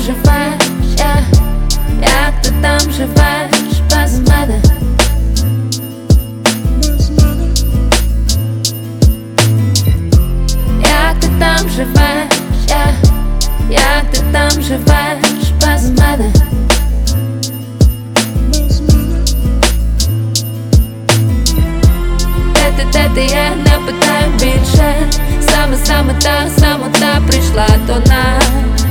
живеш, як ти там живеш без мене? Як ти там живеш, як ти там живеш без мене? Де ти є, не питаю більше. Саме та самота прийшла до нас.